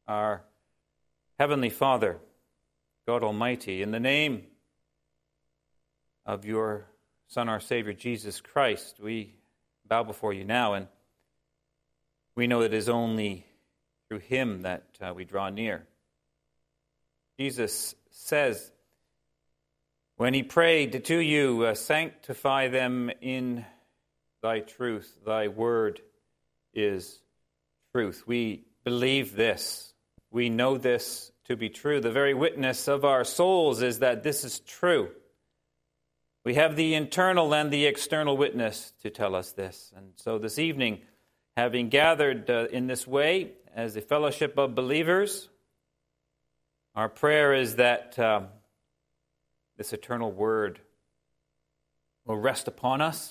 Our Heavenly Father, God Almighty, in the name of your Son, our Savior, Jesus Christ, we bow before you now, and we know that it is only through him that we draw near. Jesus says, when he prayed to you, sanctify them in thy truth. Thy word is truth. We believe this. We know this to be true. The very witness of our souls is that this is true. We have the internal and the external witness to tell us this. And so this evening, having gathered in this way as a fellowship of believers, our prayer is that this eternal word will rest upon us,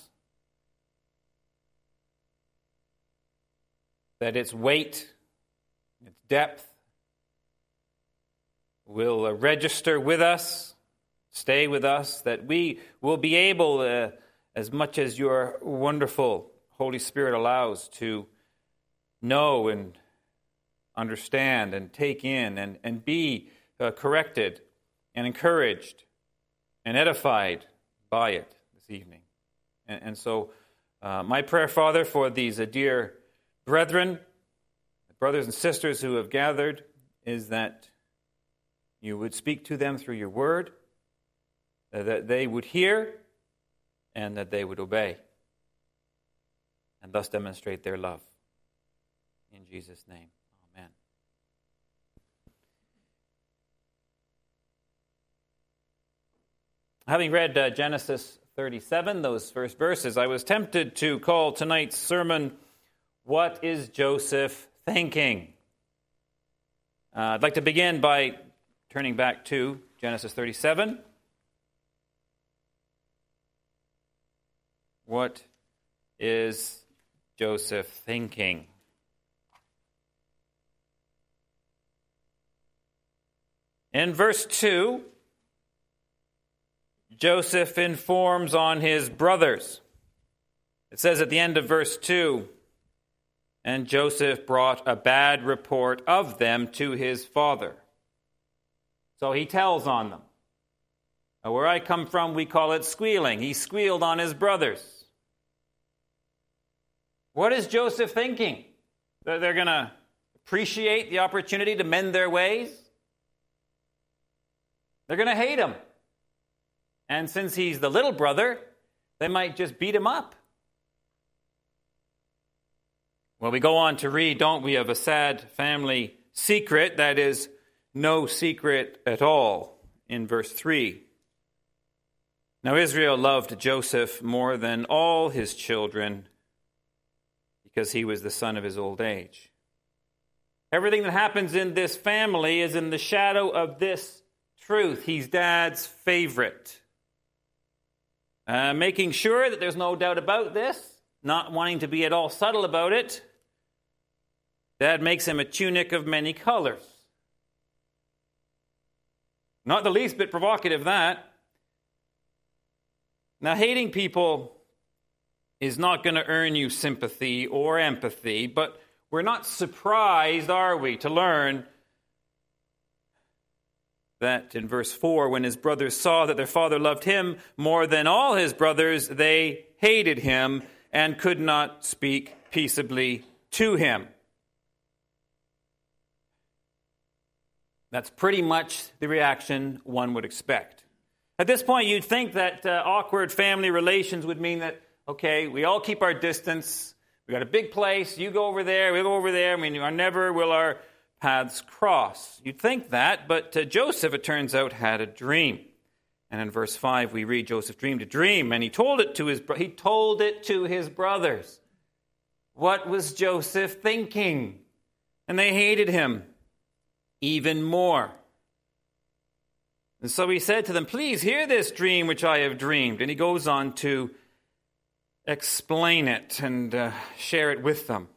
that its weight, its depth will register with us, stay with us, that we will be able, as much as your wonderful Holy Spirit allows, to know and understand and take in and be corrected and encouraged and edified by it this evening. And so my prayer, Father, for these dear brethren, brothers and sisters who have gathered, is that you would speak to them through your word, that they would hear and that they would obey, and thus demonstrate their love. In Jesus' name, amen. Having read Genesis 37, those first verses, I was tempted to call tonight's sermon, What is Joseph Thinking? I'd like to begin by turning back to Genesis 37. What is Joseph thinking? In verse 2, Joseph informs on his brothers. It says at the end of verse 2, and Joseph brought a bad report of them to his father. So he tells on them. Now, where I come from, we call it squealing. He squealed on his brothers. What is Joseph thinking? They're going to appreciate the opportunity to mend their ways? They're going to hate him. And since he's the little brother, they might just beat him up. Well, we go on to read, don't we, of a sad family secret that is no secret at all in verse 3. Now Israel loved Joseph more than all his children because he was the son of his old age. Everything that happens in this family is in the shadow of this truth. He's Dad's favorite. Making sure that there's no doubt about this, not wanting to be at all subtle about it, Dad makes him a tunic of many colors. Not the least bit provocative, that. Now, hating people is not going to earn you sympathy or empathy, but we're not surprised, are we, to learn that in verse 4, when his brothers saw that their father loved him more than all his brothers, they hated him and could not speak peaceably to him. That's pretty much the reaction one would expect. At this point, you'd think that awkward family relations would mean that, okay, we all keep our distance. We got a big place. You go over there. We go over there. I mean, never will our paths cross. You'd think that, but Joseph, it turns out, had a dream. And in verse 5, we read Joseph dreamed a dream, and he told it to his brothers. What was Joseph thinking? And they hated him even more. And so he said to them, please hear this dream which I have dreamed. And he goes on to explain it and share it with them.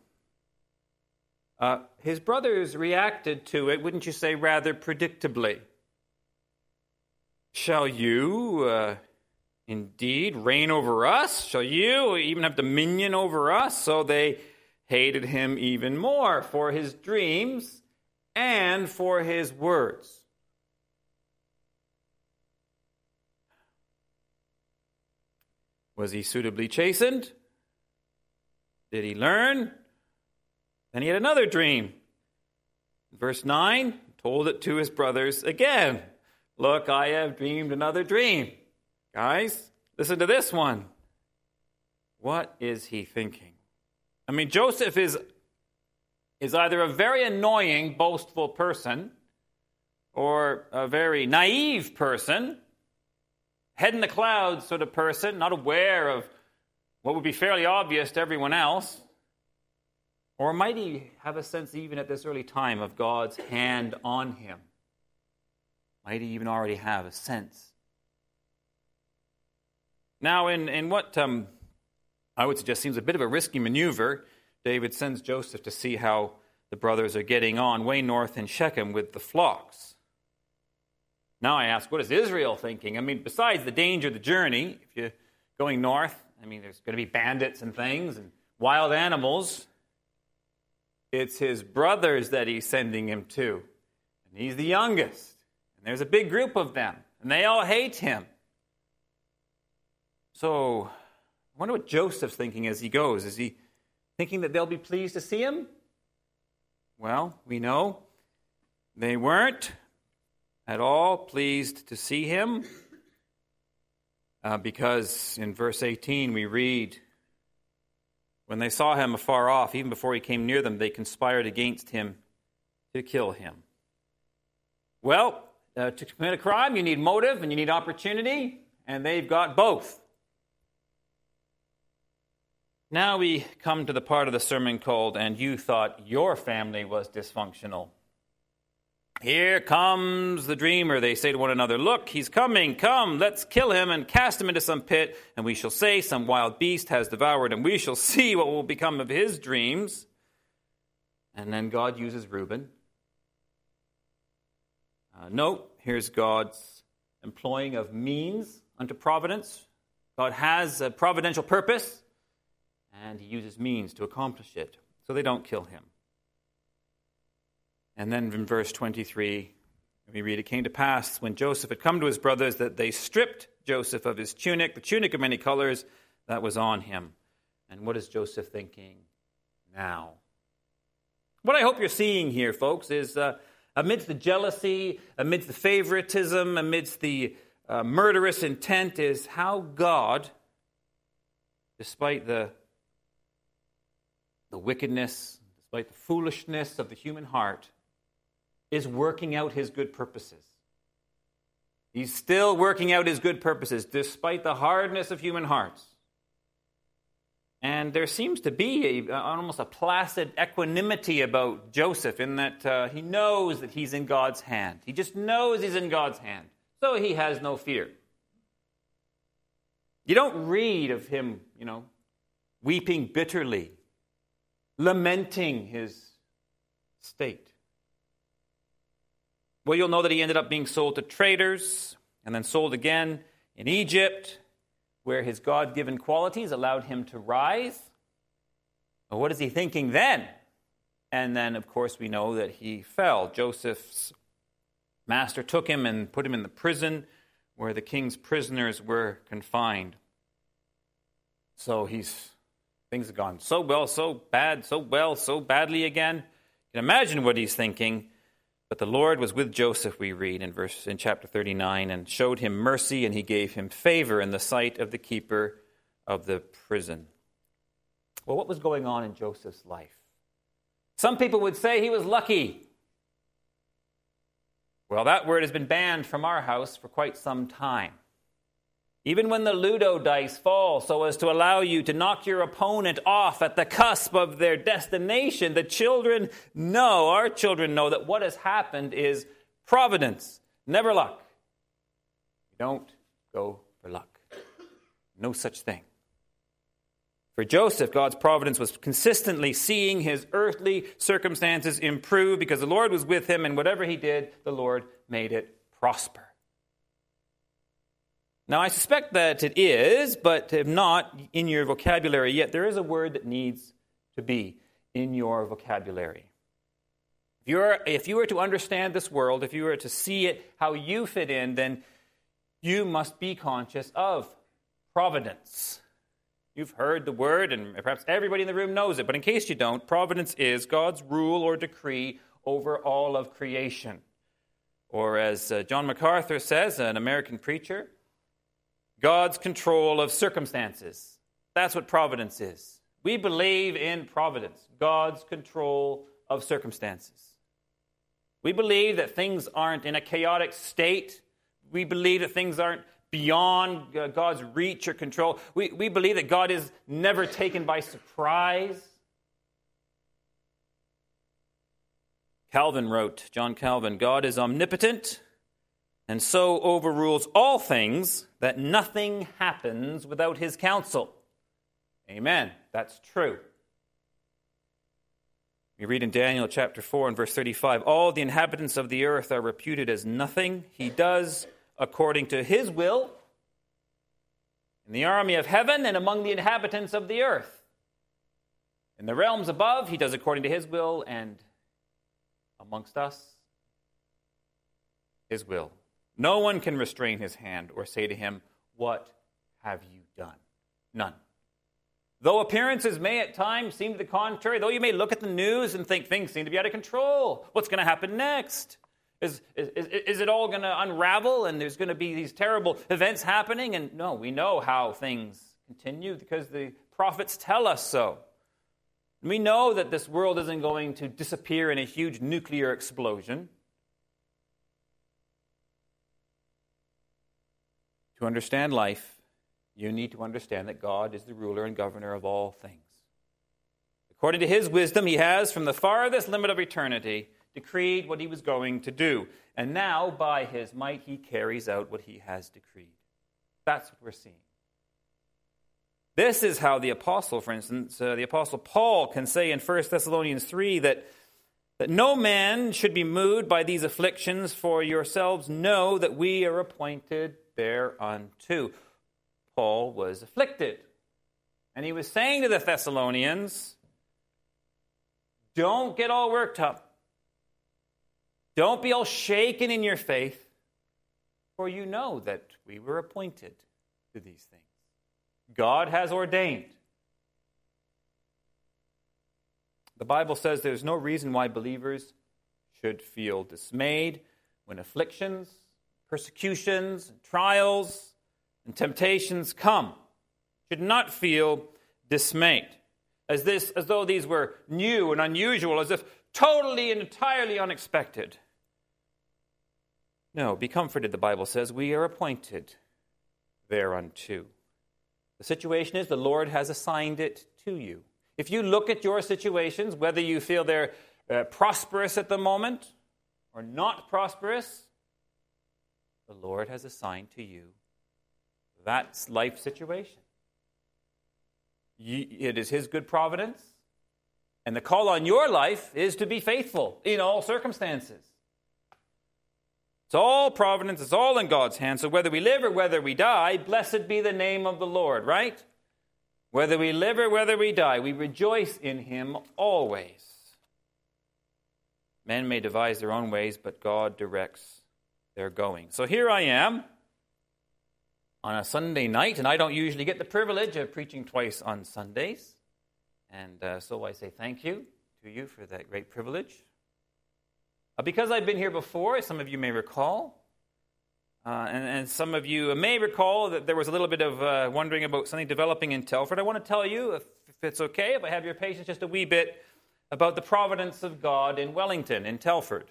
His brothers reacted to it, wouldn't you say, rather predictably. Shall you indeed reign over us? Shall you even have dominion over us? So they hated him even more for his dreams and for his words. Was he suitably chastened? Did he learn? Then he had another dream. Verse 9, told it to his brothers again. Look, I have dreamed another dream. Guys, listen to this one. What is he thinking? I mean, Joseph is either a very annoying, boastful person or a very naive person, head in the clouds sort of person, not aware of what would be fairly obvious to everyone else. Or might he have a sense even at this early time of God's hand on him? Might he even already have a sense? Now, in what I would suggest seems a bit of a risky maneuver, David sends Joseph to see how the brothers are getting on way north in Shechem with the flocks. Now I ask, what is Israel thinking? I mean, besides the danger of the journey, if you're going north, I mean, there's going to be bandits and things and wild animals. It's his brothers that he's sending him to. And he's the youngest. And there's a big group of them. And they all hate him. So, I wonder what Joseph's thinking as he goes. Is he thinking that they'll be pleased to see him? Well, we know they weren't at all pleased to see him. Because in verse 18 we read, when they saw him afar off, even before he came near them, they conspired against him to kill him. Well, to commit a crime, you need motive and you need opportunity, and they've got both. Now we come to the part of the sermon called, "And you thought your family was dysfunctional." Here comes the dreamer, they say to one another. Look, he's coming. Come, let's kill him and cast him into some pit, and we shall say some wild beast has devoured him. We shall see what will become of his dreams. And then God uses Reuben. Note, here's God's employing of means unto providence. God has a providential purpose, and he uses means to accomplish it. So they don't kill him. And then in verse 23, we read, it came to pass when Joseph had come to his brothers that they stripped Joseph of his tunic, the tunic of many colors that was on him. And what is Joseph thinking now? What I hope you're seeing here, folks, is amidst the jealousy, amidst the favoritism, amidst the murderous intent, is how God, despite the wickedness, despite the foolishness of the human heart, is working out his good purposes. He's still working out his good purposes despite the hardness of human hearts. And there seems to be almost a placid equanimity about Joseph in that he knows that he's in God's hand. He just knows he's in God's hand. So he has no fear. You don't read of him, weeping bitterly, lamenting his state. Well, you'll know that he ended up being sold to traders and then sold again in Egypt, where his God-given qualities allowed him to rise. Well, what is he thinking then? And then, of course, we know that he fell. Joseph's master took him and put him in the prison where the king's prisoners were confined. So things have gone so well, so bad, so well, so badly again. You can imagine what he's thinking. But the Lord was with Joseph, we read in chapter 39, and showed him mercy, and he gave him favor in the sight of the keeper of the prison. Well, what was going on in Joseph's life? Some people would say he was lucky. Well, that word has been banned from our house for quite some time. Even when the Ludo dice fall so as to allow you to knock your opponent off at the cusp of their destination, the children know, our children know, that what has happened is providence, never luck. You don't go for luck. No such thing. For Joseph, God's providence was consistently seeing his earthly circumstances improve because the Lord was with him, and whatever he did, the Lord made it prosper. Now, I suspect that it is, but if not in your vocabulary yet, there is a word that needs to be in your vocabulary. If you were to understand this world, if you were to see it, how you fit in, then you must be conscious of providence. You've heard the word, and perhaps everybody in the room knows it, but in case you don't, providence is God's rule or decree over all of creation. Or as John MacArthur says, an American preacher, God's control of circumstances. That's what providence is. We believe in providence, God's control of circumstances. We believe that things aren't in a chaotic state. We believe that things aren't beyond God's reach or control. We believe that God is never taken by surprise. Calvin wrote, John Calvin, God is omnipotent and so overrules all things that nothing happens without his counsel. Amen. That's true. We read in Daniel chapter 4 and verse 35, all the inhabitants of the earth are reputed as nothing. He does according to his will in the army of heaven and among the inhabitants of the earth. In the realms above, he does according to his will, and amongst us, his will. No one can restrain his hand or say to him, what have you done? None. Though appearances may at times seem to the contrary, though you may look at the news and think things seem to be out of control, what's going to happen next? Is it all going to unravel and there's going to be these terrible events happening? And no, we know how things continue because the prophets tell us so. We know that this world isn't going to disappear in a huge nuclear explosion. To understand life, you need to understand that God is the ruler and governor of all things. According to his wisdom, he has, from the farthest limit of eternity, decreed what he was going to do. And now, by his might, he carries out what he has decreed. That's what we're seeing. This is how the apostle, for instance, the apostle Paul can say in 1 Thessalonians 3 that no man should be moved by these afflictions, for yourselves know that we are appointed thereunto. Paul was afflicted. And he was saying to the Thessalonians, don't get all worked up. Don't be all shaken in your faith, for you know that we were appointed to these things. God has ordained. The Bible says there's no reason why believers should feel dismayed when afflictions, persecutions, trials, and temptations come. Should not feel dismayed, as though these were new and unusual, as if totally and entirely unexpected. No, be comforted, the Bible says, we are appointed thereunto. The situation is the Lord has assigned it to you. If you look at your situations, whether you feel they're prosperous at the moment or not prosperous, the Lord has assigned to you that life situation. It is his good providence, and the call on your life is to be faithful in all circumstances. It's all providence, it's all in God's hands. So whether we live or whether we die, blessed be the name of the Lord, right? Whether we live or whether we die, we rejoice in him always. Men may devise their own ways, but God directs their going. So here I am on a Sunday night, and I don't usually get the privilege of preaching twice on Sundays. And so I say thank you to you for that great privilege. Because I've been here before, some of you may recall, and some of you may recall that there was a little bit of wondering about something developing in Telford. I want to tell you, if it's okay, if I have your patience, just a wee bit about the providence of God in Wellington, in Telford.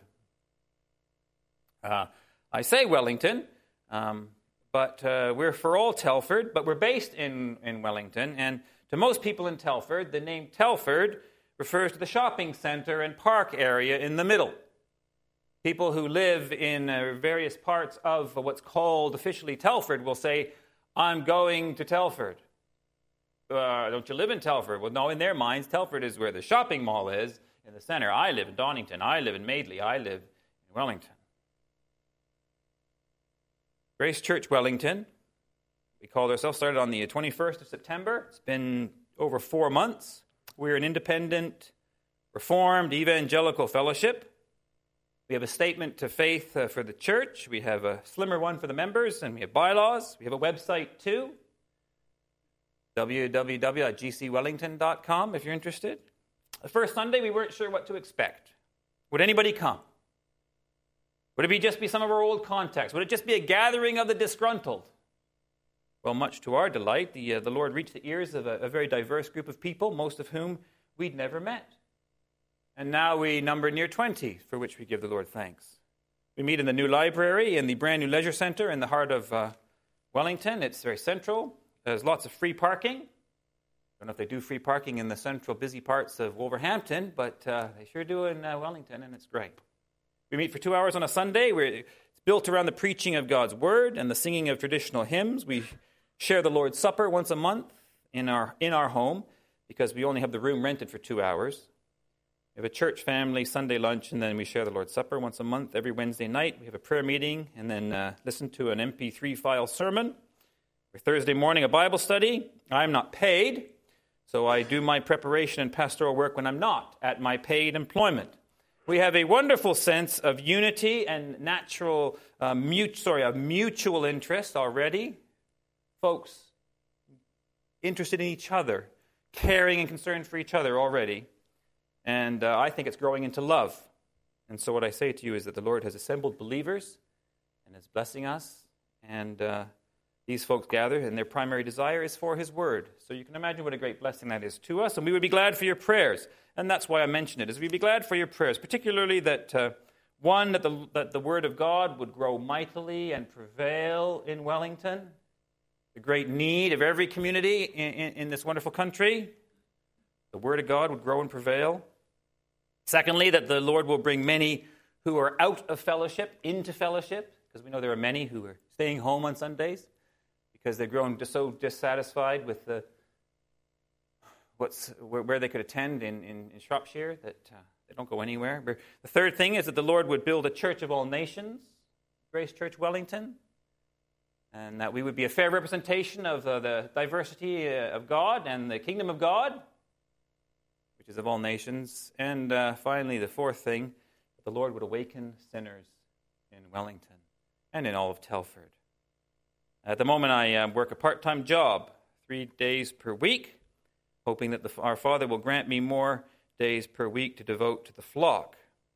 I say Wellington, but we're for all Telford, but we're based in Wellington, and to most people in Telford, the name Telford refers to the shopping center and park area in the middle. People who live in various parts of what's called officially Telford will say, I'm going to Telford. Don't you live in Telford? Well, no, in their minds, Telford is where the shopping mall is, in the center. I live in Donington. I live in Madeley. I live in Wellington. Grace Church Wellington, we called ourselves, started on the 21st of September. It's been over 4 months. We're an independent, reformed, evangelical fellowship. We have a statement to faith for the church. We have a slimmer one for the members, and we have bylaws. We have a website too, www.gcwellington.com if you're interested. The first Sunday, we weren't sure what to expect. Would anybody come? Would it just be some of our old contacts? Would it just be a gathering of the disgruntled? Well, much to our delight, the Lord reached the ears of a very diverse group of people, most of whom we'd never met. And now we number near 20, for which we give the Lord thanks. We meet in the new library, in the brand new leisure center in the heart of Wellington. It's very central. There's lots of free parking. I don't know if they do free parking in the central busy parts of Wolverhampton, but they sure do in Wellington, and it's great. We meet for 2 hours on a Sunday. It's built around the preaching of God's Word and the singing of traditional hymns. We share the Lord's Supper once a month in our home because we only have the room rented for 2 hours. We have a church family Sunday lunch, and then we share the Lord's Supper once a month. Every Wednesday night, we have a prayer meeting, and then listen to an MP3 file sermon. Every Thursday morning, a Bible study. I'm not paid, so I do my preparation and pastoral work when I'm not at my paid employment. We have a wonderful sense of unity and mutual interest already. Folks interested in each other, caring and concerned for each other already. And I think it's growing into love. And so what I say to you is that the Lord has assembled believers and is blessing us. And these folks gather, and their primary desire is for His Word. So you can imagine what a great blessing that is to us. And we would be glad for your prayers. And that's why I mention it, is we'd be glad for your prayers, particularly that, that the Word of God would grow mightily and prevail in Wellington. The great need of every community in this wonderful country. The Word of God would grow and prevail. Secondly, that the Lord will bring many who are out of fellowship into fellowship, because we know there are many who are staying home on Sundays because they've grown so dissatisfied with where they could attend in Shropshire that they don't go anywhere. The third thing is that the Lord would build a church of all nations, Grace Church Wellington, and that we would be a fair representation of the diversity of God and the kingdom of God, which is of all nations. And finally, the fourth thing, that the Lord would awaken sinners in Wellington and in all of Telford. At the moment, I work a part-time job, 3 days per week, hoping that our Father will grant me more days per week to devote to the flock.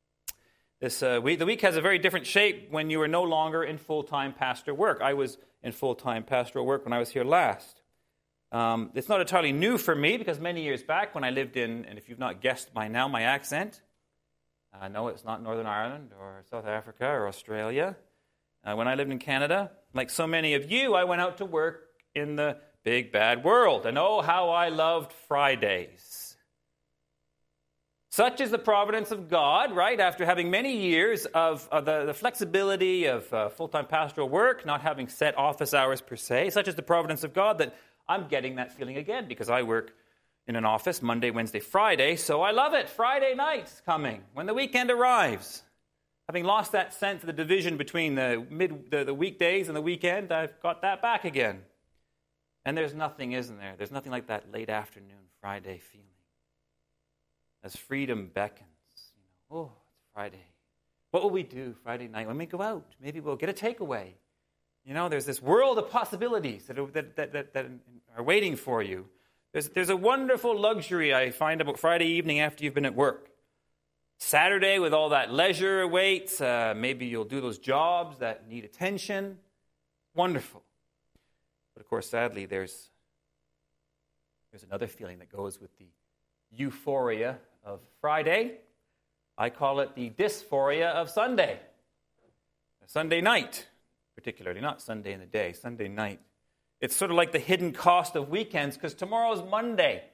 The week has a very different shape when you are no longer in full-time pastor work. I was in full-time pastoral work when I was here last. It's not entirely new for me because many years back when I lived in, and if you've not guessed by now my accent, no, it's not Northern Ireland or South Africa or Australia. When I lived in Canada, like so many of you, I went out to work in the big bad world. And oh, how I loved Fridays. Such is the providence of God, right? After having many years of the flexibility of full-time pastoral work, not having set office hours per se, such is the providence of God that I'm getting that feeling again because I work in an office Monday, Wednesday, Friday, so I love it. Friday night's coming when the weekend arrives. Having lost that sense of the division between the weekdays and the weekend, I've got that back again. And there's nothing, isn't there? There's nothing like that late afternoon Friday feeling. As freedom beckons, oh, it's Friday. What will we do Friday night when we go out? Maybe we'll get a takeaway. There's this world of possibilities that are waiting for you. There's a wonderful luxury I find about Friday evening after you've been at work. Saturday with all that leisure awaits. Maybe you'll do those jobs that need attention. Wonderful. But of course, sadly, there's another feeling that goes with the euphoria of Friday. I call it the dysphoria of Sunday. Sunday night, particularly, not Sunday in the day, Sunday night. It's sort of like the hidden cost of weekends because tomorrow's Monday.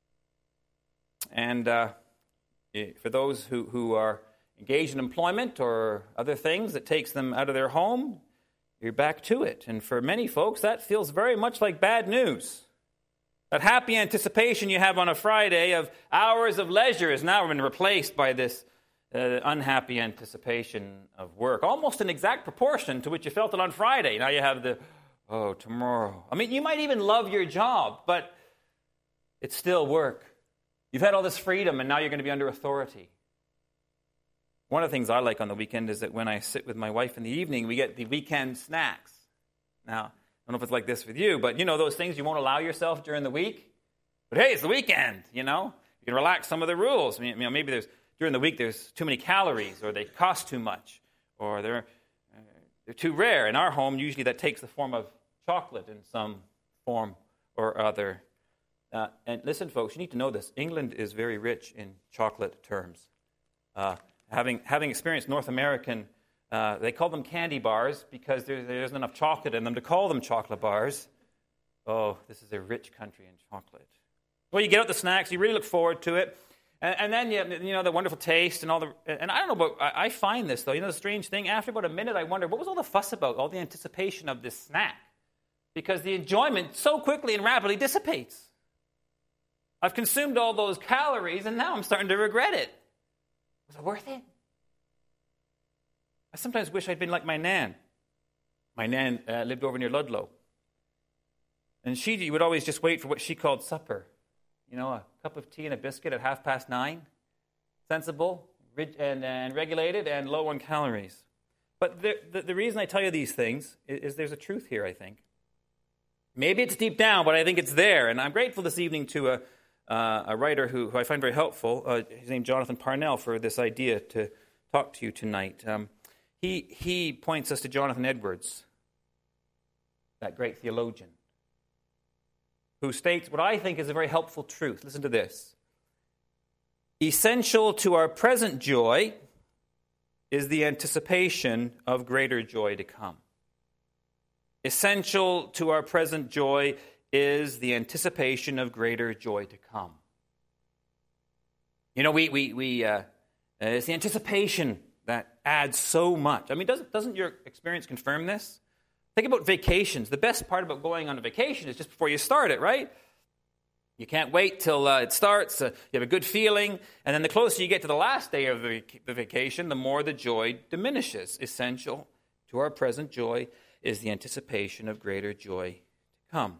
And for those who are engaged in employment or other things that takes them out of their home, you're back to it. And for many folks, that feels very much like bad news. That happy anticipation you have on a Friday of hours of leisure has now been replaced by this unhappy anticipation of work, almost in exact proportion to which you felt it on Friday. Now you have tomorrow. I mean, you might even love your job, but it's still work. You've had all this freedom, and now you're going to be under authority. One of the things I like on the weekend is that when I sit with my wife in the evening, we get the weekend snacks. Now, I don't know if it's like this with you, but those things you won't allow yourself during the week. But hey, it's the weekend, You can relax some of the rules. Maybe during the week there's too many calories, or they cost too much, or they're too rare. In our home, usually that takes the form of chocolate in some form or other. And listen, folks, you need to know this. England is very rich in chocolate terms. Having experienced North American, they call them candy bars because there isn't enough chocolate in them to call them chocolate bars. Oh, this is a rich country in chocolate. Well, you get out the snacks, you really look forward to it, and then the wonderful taste and all the. And I don't know, but I find this though. The strange thing. After about a minute, I wonder what was all the fuss about, all the anticipation of this snack, because the enjoyment so quickly and rapidly dissipates. I've consumed all those calories, and now I'm starting to regret it. Was it worth it? I sometimes wish I'd been like my nan. My nan lived over near Ludlow. And she would always just wait for what she called supper. A cup of tea and a biscuit at 9:30. Sensible and regulated and low on calories. But the reason I tell you these things is there's a truth here, I think. Maybe it's deep down, but I think it's there. And I'm grateful this evening to a writer who I find very helpful. His name is Jonathan Parnell, for this idea to talk to you tonight. He points us to Jonathan Edwards, that great theologian, who states what I think is a very helpful truth. Listen to this. Essential to our present joy is the anticipation of greater joy to come. Essential to our present joy is the anticipation of greater joy to come. It's the anticipation that adds so much. I mean, doesn't your experience confirm this? Think about vacations. The best part about going on a vacation is just before you start it, right? You can't wait till it starts. You have a good feeling. And then the closer you get to the last day of the vacation, the more the joy diminishes. Essential to our present joy is the anticipation of greater joy to come.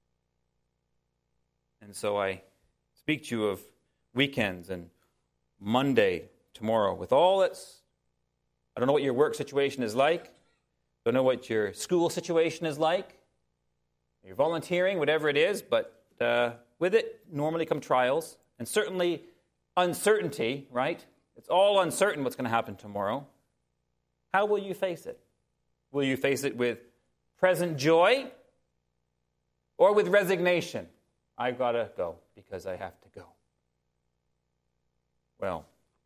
And so I speak to you of weekends and Monday, tomorrow, with all its... I don't know what your work situation is like. Don't know what your school situation is like. You're volunteering, whatever it is, but with it normally come trials, and certainly uncertainty, right? It's all uncertain what's going to happen tomorrow. How will you face it? Will you face it with present joy or with resignation? I've got to go because I have to go. Well,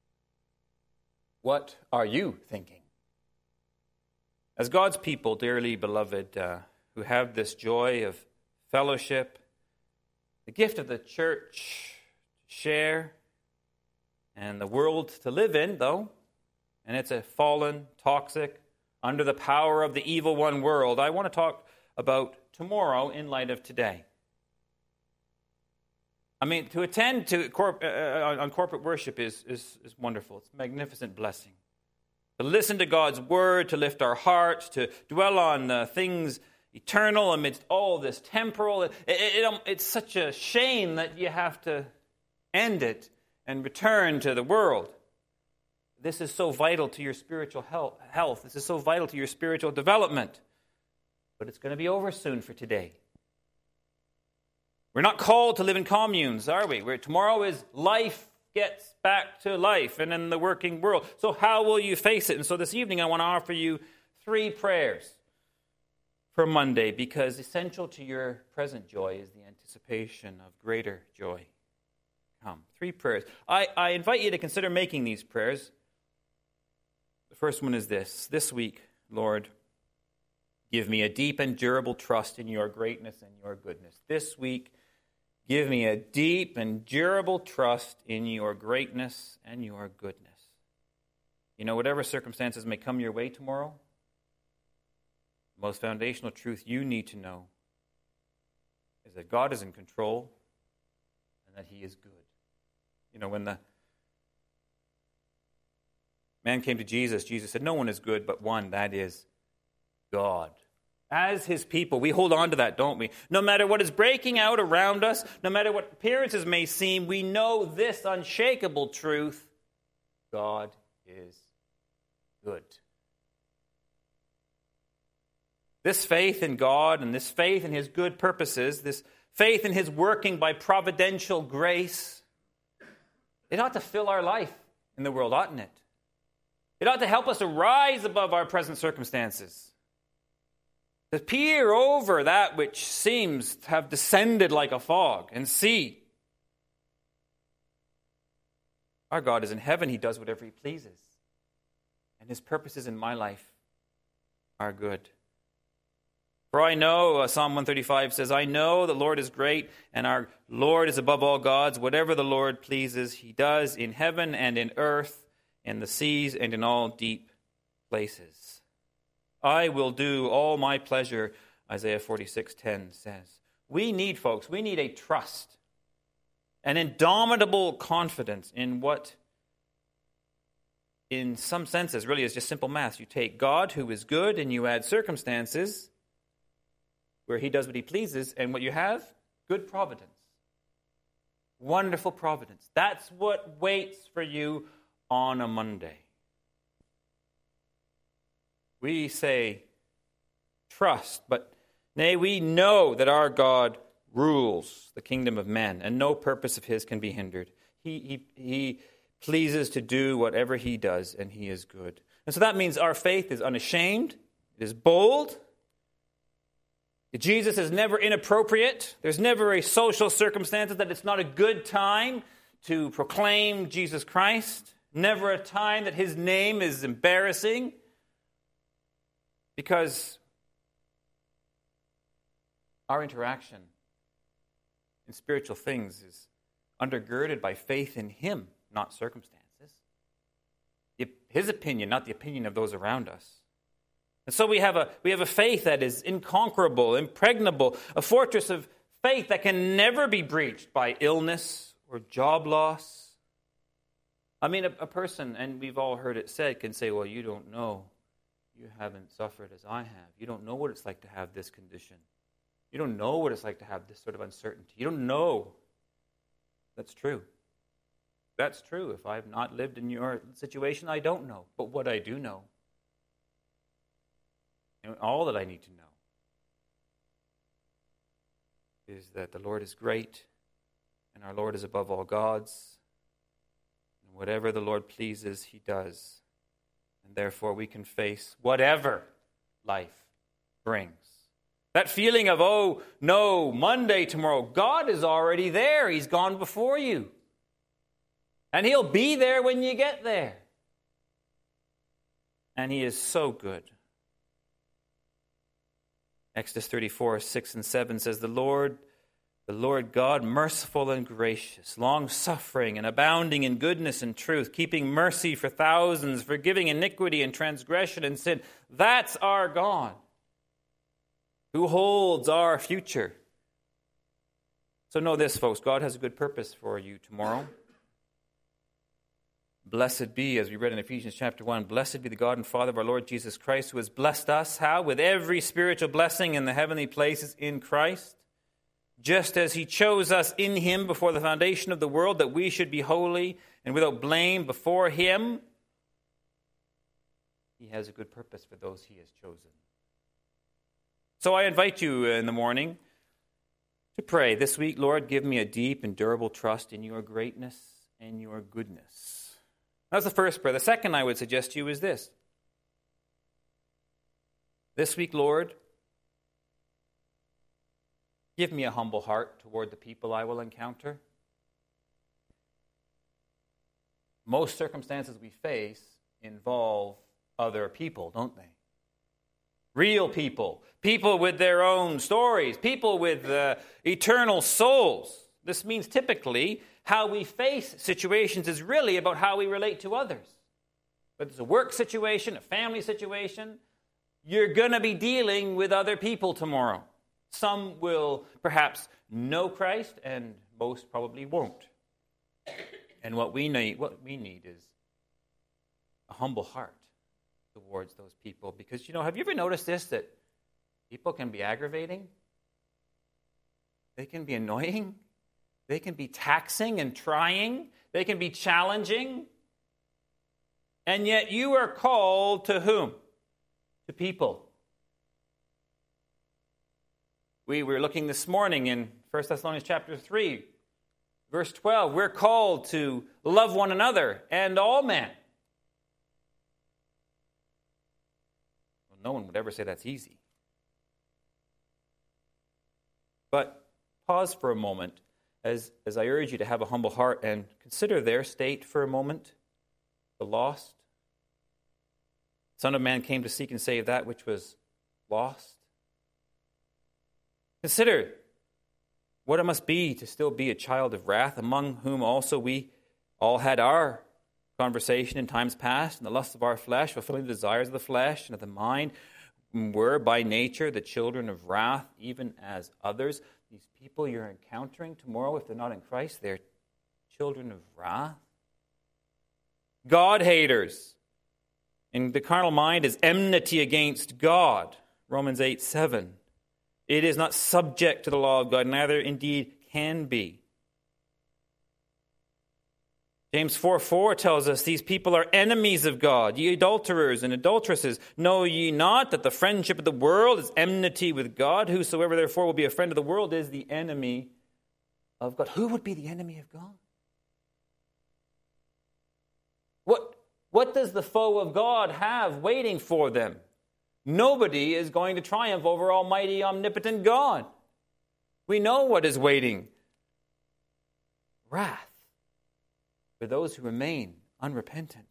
what are you thinking? As God's people, dearly beloved, who have this joy of fellowship, the gift of the church to share, and the world to live in, though, and it's a fallen, toxic, under the power of the evil one world, I want to talk about tomorrow in light of today. I mean, to attend to on corporate worship is wonderful. It's a magnificent blessing. To listen to God's word, to lift our hearts, to dwell on things eternal amidst all this temporal. It's such a shame that you have to end it and return to the world. This is so vital to your spiritual health. This is so vital to your spiritual development. But it's going to be over soon for today. We're not called to live in communes, are we? Tomorrow is life gets back to life and in the working world. So how will you face it? And so this evening I want to offer you 3 prayers for Monday, because essential to your present joy is the anticipation of greater joy. Come. 3 prayers. I invite you to consider making these prayers. The first one is this. This week, Lord, give me a deep and durable trust in your greatness and your goodness. This week, give me a deep and durable trust in your greatness and your goodness. Whatever circumstances may come your way tomorrow, the most foundational truth you need to know is that God is in control and that he is good. When the man came to Jesus, Jesus said, no one is good but one, that is God. As his people, we hold on to that, don't we? No matter what is breaking out around us, no matter what appearances may seem, we know this unshakable truth: God is good. This faith in God and this faith in his good purposes, this faith in his working by providential grace, it ought to fill our life in the world, oughtn't it? It ought to help us to rise above our present circumstances, to peer over that which seems to have descended like a fog and see. Our God is in heaven. He does whatever he pleases. And his purposes in my life are good. For I know, Psalm 135 says, I know the Lord is great, and our Lord is above all gods. Whatever the Lord pleases, he does in heaven and in earth, in the seas and in all deep places. I will do all my pleasure, Isaiah 46:10 says. We need, folks, we need a trust, an indomitable confidence in what, in some senses, really is just simple math. You take God, who is good, and you add circumstances where he does what he pleases, and what you have? Good providence. Wonderful providence. That's what waits for you on a Monday. We say trust, but nay, we know that our God rules the kingdom of men, and no purpose of his can be hindered. He pleases to do whatever he does, and he is good. And so that means our faith is unashamed, it is bold. Jesus is never inappropriate. There's never a social circumstance that it's not a good time to proclaim Jesus Christ. Never a time that his name is embarrassing. Because our interaction in spiritual things is undergirded by faith in him, not circumstances. His opinion, not the opinion of those around us. And so we have a faith that is inconquerable, impregnable, a fortress of faith that can never be breached by illness or job loss. I mean, a person, and we've all heard it said, can say, well, you don't know. You haven't suffered as I have. You don't know what it's like to have this condition. You don't know what it's like to have this sort of uncertainty. You don't know. That's true. That's true. If I've not lived in your situation, I don't know. But what I do know, and all that I need to know, is that the Lord is great, and our Lord is above all gods, and whatever the Lord pleases, he does. And therefore we can face whatever life brings. That feeling of, oh no, Monday tomorrow, God is already there. He's gone before you. And he'll be there when you get there. And he is so good. Exodus 34:6-7 says, the Lord God, merciful and gracious, long-suffering and abounding in goodness and truth, keeping mercy for thousands, forgiving iniquity and transgression and sin. That's our God, who holds our future. So know this, folks, God has a good purpose for you tomorrow. Blessed be, as we read in Ephesians chapter 1, blessed be the God and Father of our Lord Jesus Christ, who has blessed us, how? With every spiritual blessing in the heavenly places in Christ, just as he chose us in him before the foundation of the world, that we should be holy and without blame before him. He has a good purpose for those he has chosen. So I invite you in the morning to pray this week, Lord, give me a deep and durable trust in your greatness and your goodness. That's the first prayer. The second I would suggest to you is this. This week, Lord, give me a humble heart toward the people I will encounter. Most circumstances we face involve other people, don't they? Real people. People with their own stories. People with eternal souls. This means typically how we face situations is really about how we relate to others. Whether it's a work situation, a family situation, you're going to be dealing with other people tomorrow. Some will perhaps know Christ, and most probably won't. And what we need is a humble heart towards those people. Because, have you ever noticed this, that people can be aggravating? They can be annoying. They can be taxing and trying. They can be challenging. And yet you are called to whom? To people. We were looking this morning in 1 Thessalonians chapter 3, verse 12. We're called to love one another and all men. Well, no one would ever say that's easy. But pause for a moment as I urge you to have a humble heart and consider their state for a moment, the lost. Son of Man came to seek and save that which was lost. Consider what it must be to still be a child of wrath, among whom also we all had our conversation in times past, in the lusts of our flesh, fulfilling the desires of the flesh and of the mind, were by nature the children of wrath, even as others. These people you're encountering tomorrow, if they're not in Christ, they're children of wrath. God-haters. And the carnal mind is enmity against God. Romans 8:7. It is not subject to the law of God, neither indeed can be. James 4:4 tells us these people are enemies of God, ye adulterers and adulteresses. Know ye not that the friendship of the world is enmity with God? Whosoever therefore will be a friend of the world is the enemy of God. Who would be the enemy of God? What does the foe of God have waiting for them? Nobody is going to triumph over almighty, omnipotent God. We know what is waiting. Wrath for those who remain unrepentant.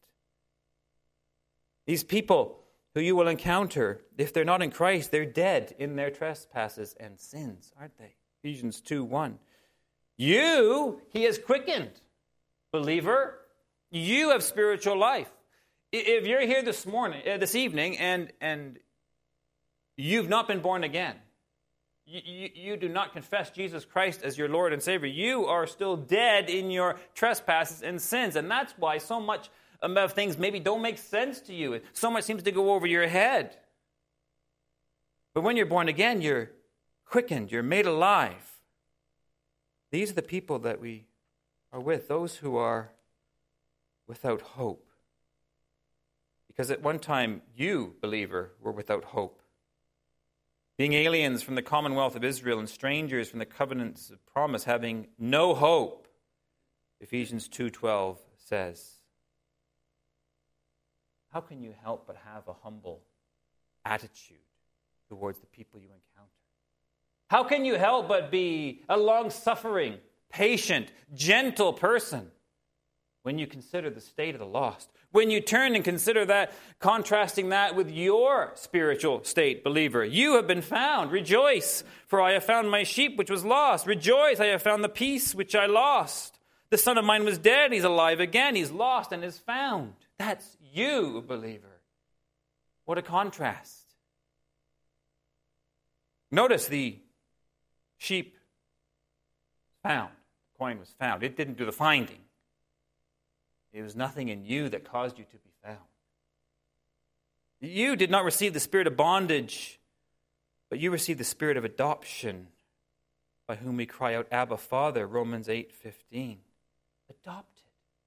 These people who you will encounter, if they're not in Christ, they're dead in their trespasses and sins, aren't they? Ephesians 2:1. You, he has quickened, believer. You have spiritual life. If you're here this evening, and you've not been born again, you do not confess Jesus Christ as your Lord and Savior, you are still dead in your trespasses and sins. And that's why so much of things maybe don't make sense to you. So much seems to go over your head. But when you're born again, you're quickened, you're made alive. These are the people that we are with, those who are without hope. Because at one time, you, believer, were without hope. Being aliens from the commonwealth of Israel and strangers from the covenants of promise, having no hope, Ephesians 2:12 says. How can you help but have a humble attitude towards the people you encounter? How can you help but be a long-suffering, patient, gentle person when you consider the state of the lost? When you turn and consider that, contrasting that with your spiritual state, believer. You have been found. Rejoice, for I have found my sheep which was lost. Rejoice, I have found the peace which I lost. The son of mine was dead, he's alive again. He's lost and is found. That's you, believer. What a contrast. Notice the sheep found. The coin was found. It didn't do the finding. It was nothing in you that caused you to be found. You did not receive the spirit of bondage, but you received the spirit of adoption, by whom we cry out, Abba, Father, Romans 8:15. Adopted.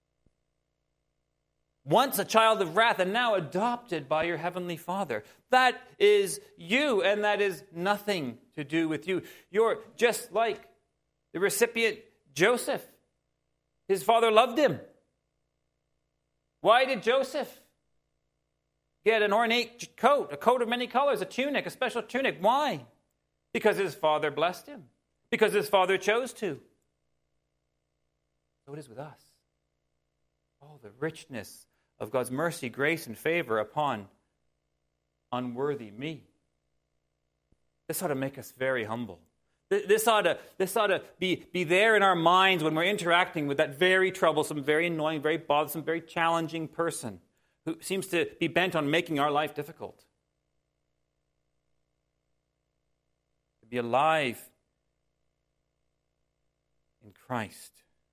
Once a child of wrath and now adopted by your heavenly Father. That is you, and that is nothing to do with you. You're just like the recipient Joseph. His father loved him. Why did Joseph get an ornate coat, a coat of many colors, a tunic, a special tunic? Why? Because his father blessed him. Because his father chose to. So it is with us. Oh, the richness of God's mercy, grace, and favor upon unworthy me. This ought to make us very humble. This ought to be there in our minds when we're interacting with that very troublesome, very annoying, very bothersome, very challenging person who seems to be bent on making our life difficult. To be alive in Christ.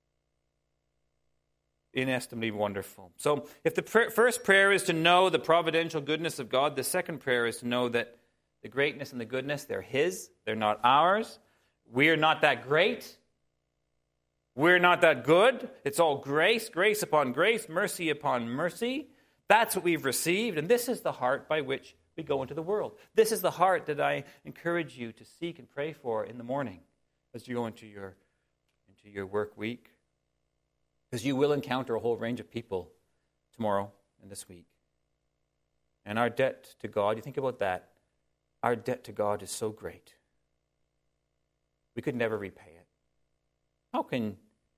Inestimably wonderful. So if the first prayer is to know the providential goodness of God, the second prayer is to know that the greatness and the goodness, they're His, they're not ours. We're not that great. We're not that good. It's all grace, grace upon grace, mercy upon mercy. That's what we've received, and this is the heart by which we go into the world. This is the heart that I encourage you to seek and pray for in the morning as you go into your work week. Because you will encounter a whole range of people tomorrow and this week. And our debt to God, you think about that, our debt to God is so great. We could never repay it. How can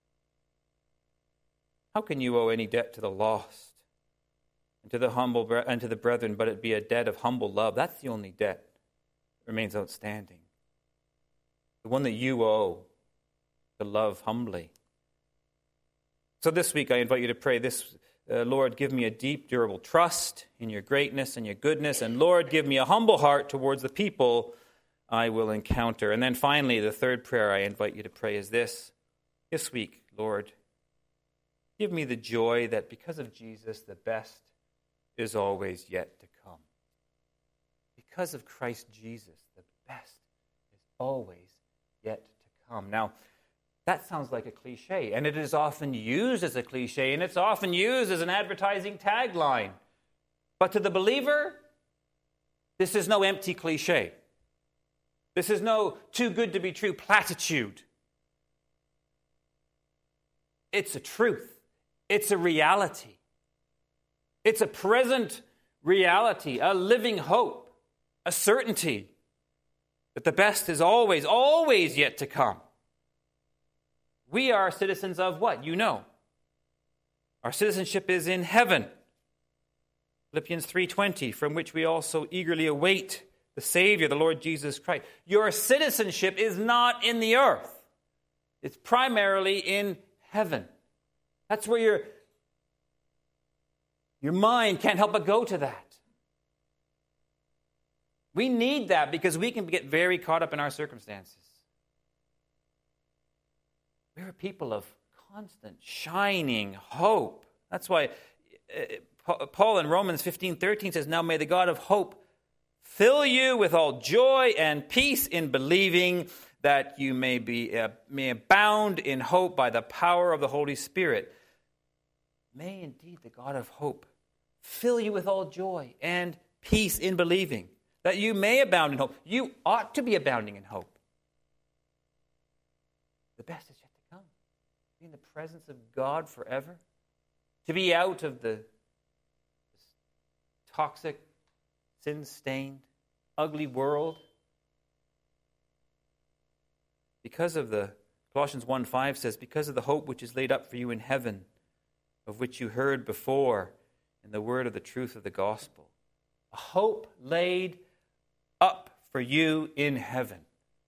you owe any debt to the lost and to the humble and to the brethren, but it be a debt of humble love? That's the only debt that remains outstanding. The one that you owe to love humbly. So this week I invite you to pray this, Lord, give me a deep, durable trust in your greatness and your goodness, and Lord, give me a humble heart towards the people I will encounter. And then finally, the third prayer I invite you to pray is this week, Lord, give me the joy that because of Jesus, the best is always yet to come. Because of Christ Jesus, the best is always yet to come. Now, that sounds like a cliche, and it is often used as a cliche, and it's often used as an advertising tagline. But to the believer, this is no empty cliche. This is no too good to be true platitude. It's a truth. It's a reality. It's a present reality, a living hope, a certainty that the best is always, always yet to come. We are citizens of what? You know. Our citizenship is in heaven. Philippians 3:20, from which we also eagerly await the Savior, the Lord Jesus Christ. Your citizenship is not in the earth. It's primarily in heaven. That's where your mind can't help but go to that. We need that because we can get very caught up in our circumstances. We're a people of constant, shining hope. That's why Paul in Romans 15:13 says, now may the God of hope fill you with all joy and peace in believing, that you may abound in hope by the power of the Holy Spirit. May indeed the God of hope fill you with all joy and peace in believing, that you may abound in hope. You ought to be abounding in hope. The best is yet to come. Be in the presence of God forever. To be out of the toxic, sin-stained, ugly world. Because of the, Colossians 1:5 says, because of the hope which is laid up for you in heaven, of which you heard before in the word of the truth of the gospel. A hope laid up for you in heaven.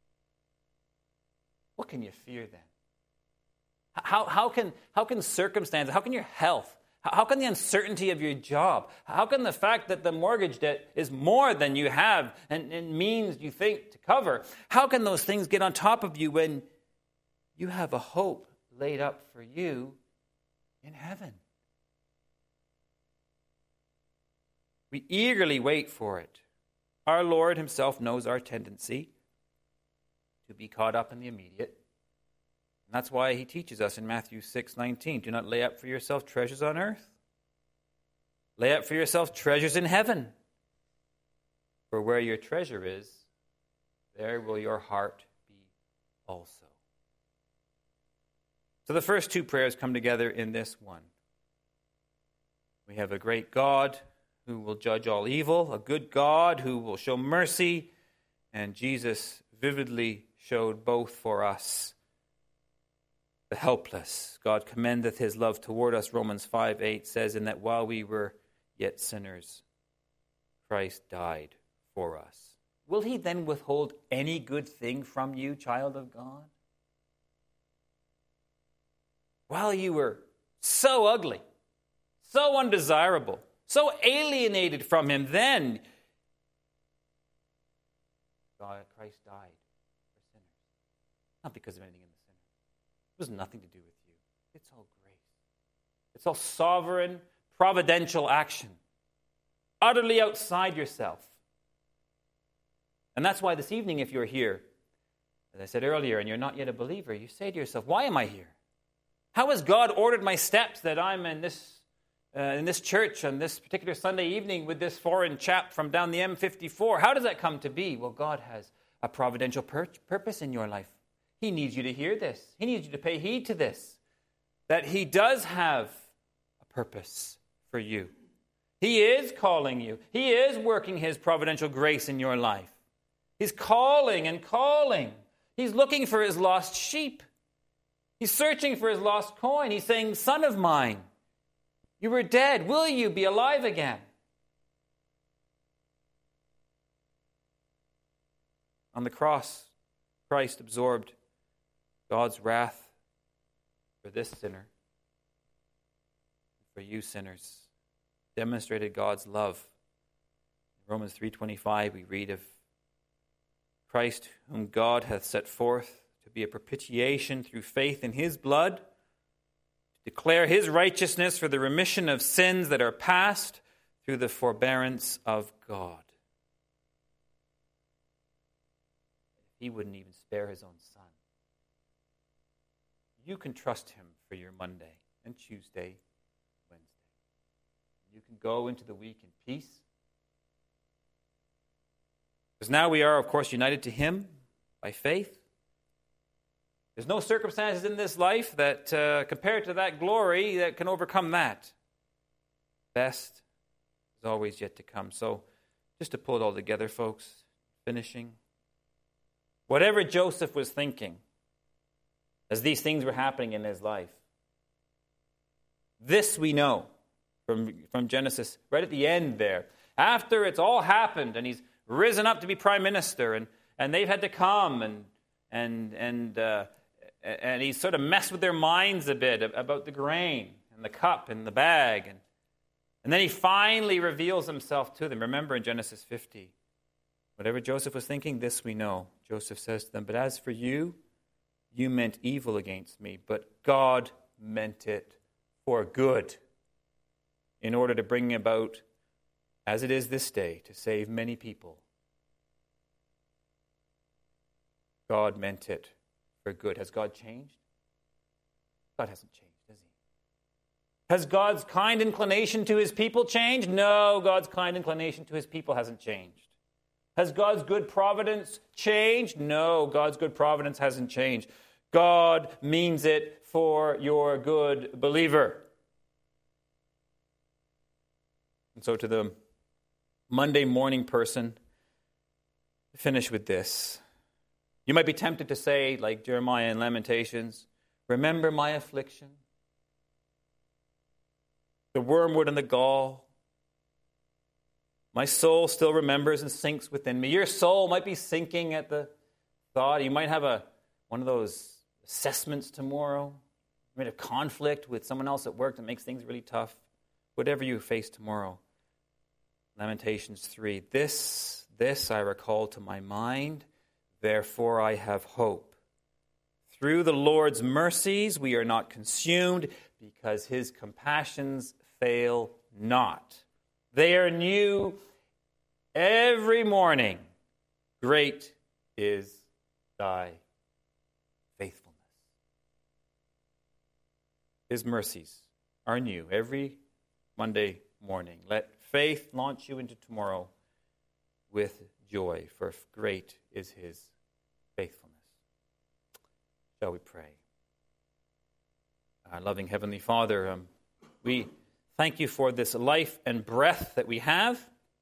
What can you fear then? How can circumstances, how can your health, how can the uncertainty of your job, how can the fact that the mortgage debt is more than you have and means you think to cover, how can those things get on top of you when you have a hope laid up for you in heaven? We eagerly wait for it. Our Lord himself knows our tendency to be caught up in the immediate. And that's why he teaches us in Matthew 6:19, do not lay up for yourself treasures on earth. Lay up for yourself treasures in heaven. For where your treasure is, there will your heart be also. So the first two prayers come together in this one. We have a great God who will judge all evil, a good God who will show mercy, and Jesus vividly showed both for us. The helpless. God commendeth his love toward us, Romans 5:8 says, in that while we were yet sinners, Christ died for us. Will he then withhold any good thing from you, child of God? While you were so ugly, so undesirable, so alienated from him, then Christ died for sinners. Not because of anything in the sinner. It was nothing to do with you. It's all grace. It's all sovereign, providential action. Utterly outside yourself. And that's why this evening, if you're here, as I said earlier, and you're not yet a believer, you say to yourself, why am I here? How has God ordered my steps that I'm in this in this church on this particular Sunday evening with this foreign chap from down the M54. How does that come to be? Well, God has a providential purpose in your life. He needs you to hear this. He needs you to pay heed to this, that he does have a purpose for you. He is calling you. He is working his providential grace in your life. He's calling and calling. He's looking for his lost sheep. He's searching for his lost coin. He's saying, son of mine, you were dead. Will you be alive again? On the cross, Christ absorbed God's wrath for this sinner, for you sinners, demonstrated God's love. In Romans 3:25, we read of Christ, whom God hath set forth to be a propitiation through faith in his blood, to declare his righteousness for the remission of sins that are past through the forbearance of God. He wouldn't even spare his own son. You can trust him for your Monday and Tuesday, Wednesday. You can go into the week in peace. Because now we are, of course, united to him by faith. There's no circumstances in this life that, compared to that glory, that can overcome that. Best is always yet to come. So, just to pull it all together, folks, finishing. Whatever Joseph was thinking as these things were happening in his life, this we know from Genesis, right at the end there. After it's all happened and he's risen up to be prime minister and they've had to come and he's sort of messed with their minds a bit about the grain and the cup and the bag. And then he finally reveals himself to them. Remember in Genesis 50, whatever Joseph was thinking, this we know. Joseph says to them, but as for you, you meant evil against me, but God meant it for good, in order to bring about, as it is this day, to save many people. God meant it for good. Has God changed? God hasn't changed, has he? Has God's kind inclination to his people changed? No, God's kind inclination to his people hasn't changed. Has God's good providence changed? No, God's good providence hasn't changed. God means it for your good, believer. And so to the Monday morning person, finish with this. You might be tempted to say, like Jeremiah in Lamentations, remember my affliction, the wormwood and the gall. My soul still remembers and sinks within me. Your soul might be sinking at the thought. You might have one of those assessments tomorrow. You might have conflict with someone else at work that makes things really tough. Whatever you face tomorrow. Lamentations 3. This I recall to my mind, therefore I have hope. Through the Lord's mercies we are not consumed, because his compassions fail not. They are new every morning. Great is thy faithfulness. His mercies are new every Monday morning. Let faith launch you into tomorrow with joy, for great is his faithfulness. Shall we pray? Our loving Heavenly Father, we thank you for this life and breath that we have.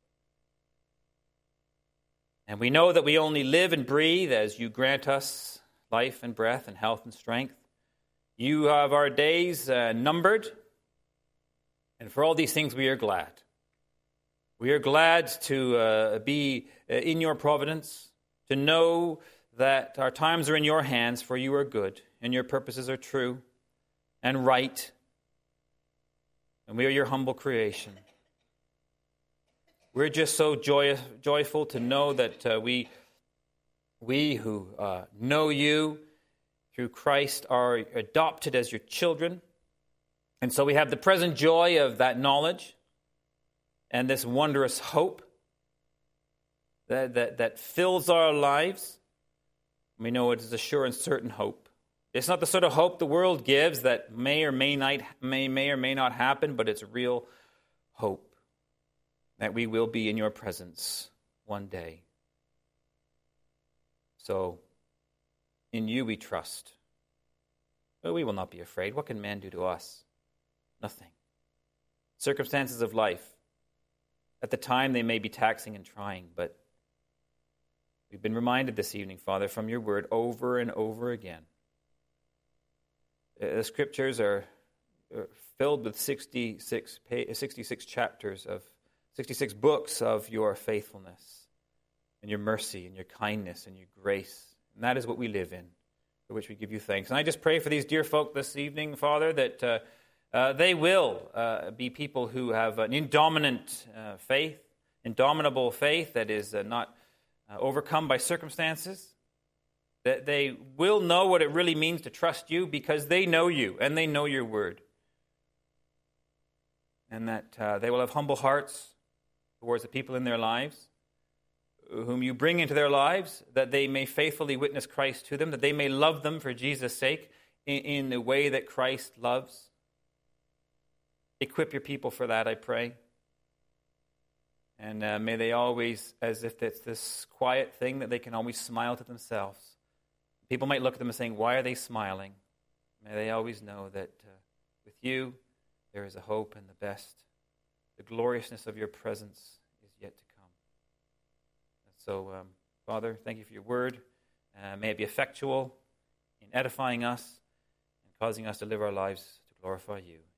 And we know that we only live and breathe as you grant us life and breath and health and strength. You have our days numbered. And for all these things we are glad. We are glad to be in your providence, to know that our times are in your hands, for you are good, and your purposes are true and right. And we are your humble creation. We're just so joyful to know that we who know you through Christ are adopted as your children. And so we have the present joy of that knowledge and this wondrous hope that fills our lives. We know it is a sure and certain hope. It's not the sort of hope the world gives that may or may not happen, but it's real hope that we will be in your presence one day. So, in you we trust. But we will not be afraid. What can man do to us? Nothing. Circumstances of life, at the time they may be taxing and trying, but we've been reminded this evening, Father, from your word over and over again. The scriptures are filled with 66 chapters of 66 books of your faithfulness and your mercy and your kindness and your grace. And that is what we live in, for which we give you thanks. And I just pray for these dear folk this evening, Father, that they will be people who have an indomitable faith that is not overcome by circumstances, that they will know what it really means to trust you because they know you and they know your word. And that they will have humble hearts towards the people in their lives, whom you bring into their lives, that they may faithfully witness Christ to them, that they may love them for Jesus' sake in the way that Christ loves. Equip your people for that, I pray. And may they always, as if it's this quiet thing, that they can always smile to themselves. People might look at them and saying, why are they smiling? May they always know that with you, there is a hope and the best. The gloriousness of your presence is yet to come. And so, Father, thank you for your word. May it be effectual in edifying us and causing us to live our lives to glorify you.